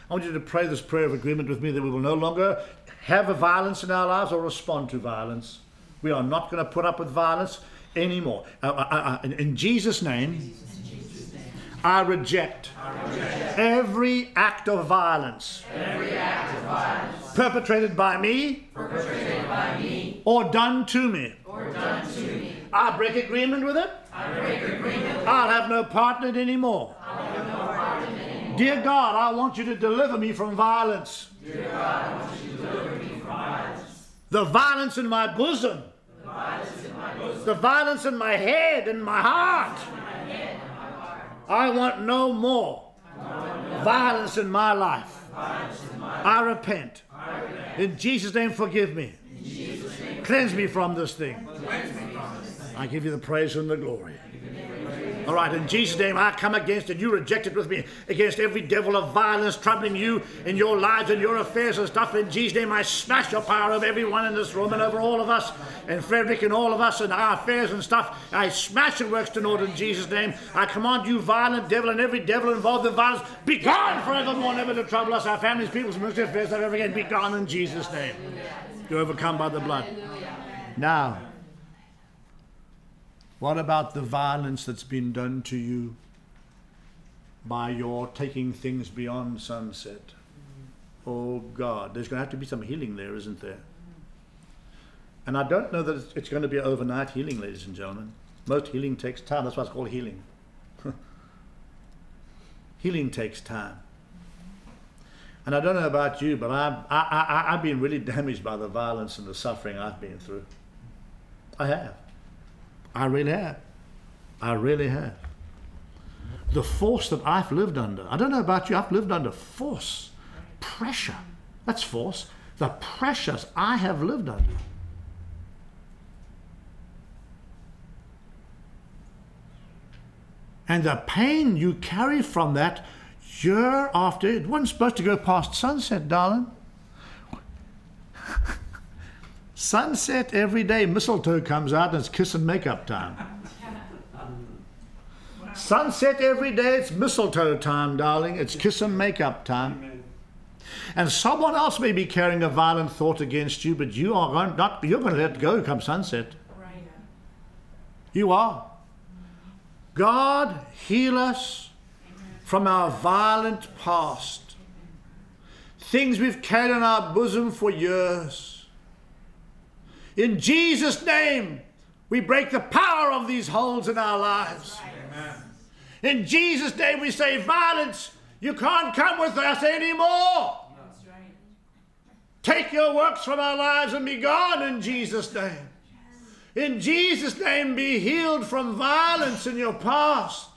I want you to pray this prayer of agreement with me that we will no longer have a violence in our lives or respond to violence. We are not going to put up with violence anymore. In Jesus' name, I reject every act of violence perpetrated by me or done to me. I break agreement with it. I'll have no part in it anymore. Dear God, I want you to deliver me from violence. The violence in my bosom. The violence in my head and my heart. I want no more violence in my life. I repent. In Jesus' name, forgive me. Cleanse me from this thing. I give you the praise and the glory. All right, in Jesus' name, I come against it. You reject it with me. Against every devil of violence troubling you in your lives and your affairs and stuff. In Jesus' name, I smash your power of everyone in this room and over all of us. And Frederick and all of us and our affairs and stuff. I smash and works to naught in Jesus' name. I command you, violent devil, and every devil involved in violence, be gone forevermore, never to trouble us, our families, peoples, ministry affairs, ever again. Be gone in Jesus' name. You're overcome by the blood. Now, what about the violence that's been done to you by your taking things beyond sunset? Oh God, there's going to have to be some healing there, isn't there? And I don't know that it's going to be overnight healing, ladies and gentlemen. Most healing takes time. That's why it's called healing. Healing takes time. And I don't know about you, but I've been really damaged by the violence and the suffering I've been through. I have. I really have. I really have. The force that I've lived under. I don't know about you. I've lived under force. Pressure. That's force. The pressures I have lived under. And the pain you carry from that year after. It wasn't supposed to go past sunset, darling. Sunset every day, mistletoe comes out and it's kiss and makeup time. Sunset every day, it's mistletoe time, darling. It's kiss and makeup time. And someone else may be carrying a violent thought against you, but you're going to let it go come sunset. You are. God, heal us from our violent past. Things we've carried in our bosom for years. In Jesus' name, we break the power of these holes in our lives. Amen. In Jesus' name, we say, violence, you can't come with us anymore. That's right. Take your works from our lives and be gone in Jesus' name. In Jesus' name, be healed from violence in your past.